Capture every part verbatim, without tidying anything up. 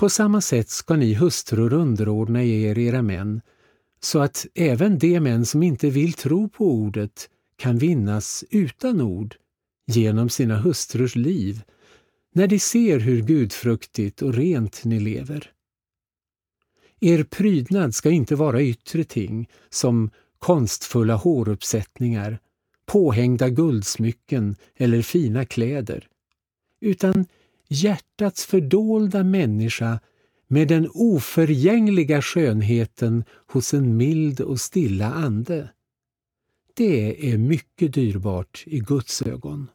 På samma sätt ska ni hustrur underordna er era män, så att även de män som inte vill tro på ordet kan vinnas utan ord genom sina hustrurs liv, när de ser hur gudfruktigt och rent ni lever. Er prydnad ska inte vara yttre ting som konstfulla håruppsättningar, påhängda guldsmycken eller fina kläder, utan hjärtats fördolda människa med den oförgängliga skönheten hos en mild och stilla ande. Det är mycket dyrbart i Guds ögon.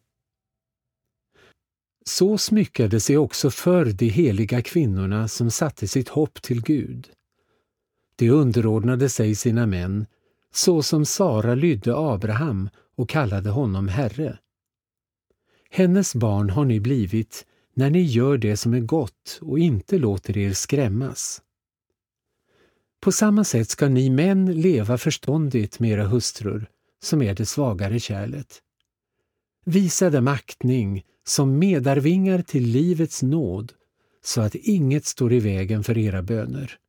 Så smyckade sig också för de heliga kvinnorna som satte sitt hopp till Gud. De underordnade sig sina män, så som Sara lydde Abraham och kallade honom Herre. Hennes barn har ni blivit när ni gör det som är gott och inte låter er skrämmas. På samma sätt ska ni män leva förståndigt med era hustrur, som är det svagare kärlet. Visa dem aktning som medarvingar till livets nåd, så att inget står i vägen för era böner.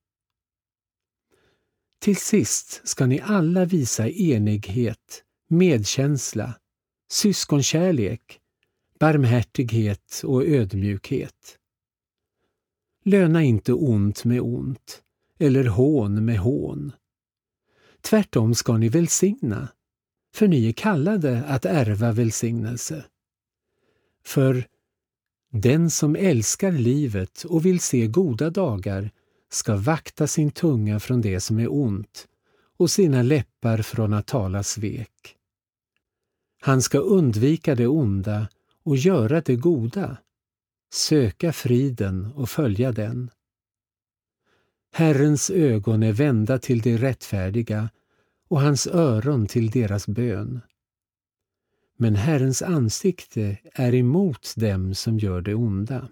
Till sist ska ni alla visa enighet, medkänsla, syskonkärlek, barmhärtighet och ödmjukhet. Löna inte ont med ont, eller hån med hån. Tvärtom ska ni välsigna, för ni är kallade att ärva välsignelse. För den som älskar livet och vill se goda dagar ska vakta sin tunga från det som är ont och sina läppar från att tala svek. Han ska undvika det onda och göra det goda, söka friden och följa den. Herrens ögon är vända till de rättfärdiga och hans öron till deras bön. Men Herrens ansikte är emot dem som gör det onda.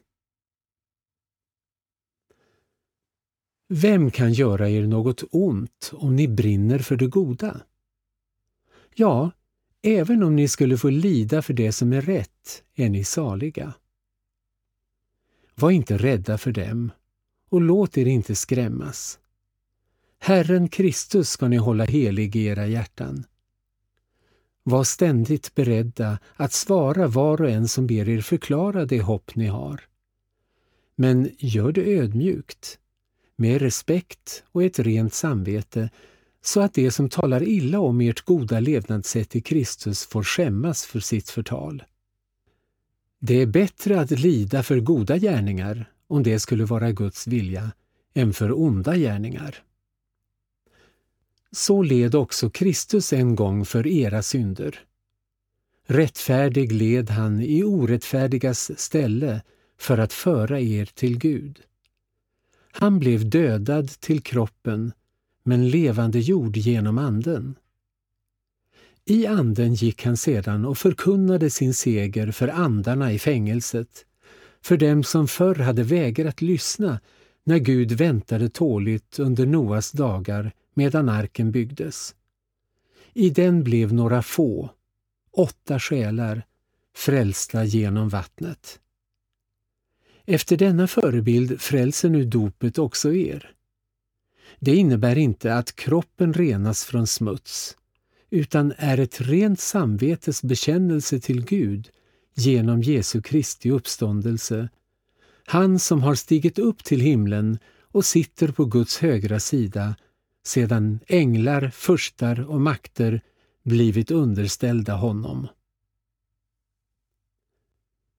Vem kan göra er något ont om ni brinner för det goda? Ja, även om ni skulle få lida för det som är rätt är ni saliga. Var inte rädda för dem och låt er inte skrämmas. Herren Kristus ska ni hålla helig i era hjärtan. Var ständigt beredda att svara var och en som ber er förklara det hopp ni har. Men gör det ödmjukt, med respekt och ett rent samvete, så att det som talar illa om ert goda levnadssätt i Kristus får skämmas för sitt förtal. Det är bättre att lida för goda gärningar, om det skulle vara Guds vilja, än för onda gärningar. Så led också Kristus en gång för era synder. Rättfärdig led han i orättfärdigas ställe för att föra er till Gud. Han blev dödad till kroppen, men levande jord genom anden. I anden gick han sedan och förkunnade sin seger för andarna i fängelset, för dem som förr hade vägrat lyssna när Gud väntade tåligt under Noas dagar medan arken byggdes. I den blev några få, åtta själar, frälsta genom vattnet. Efter denna förebild frälser nu dopet också er. Det innebär inte att kroppen renas från smuts, utan är ett rent samvetes bekännelse till Gud genom Jesu Kristi uppståndelse, han som har stigit upp till himlen och sitter på Guds högra sida, sedan änglar, furstar och makter blivit underställda honom.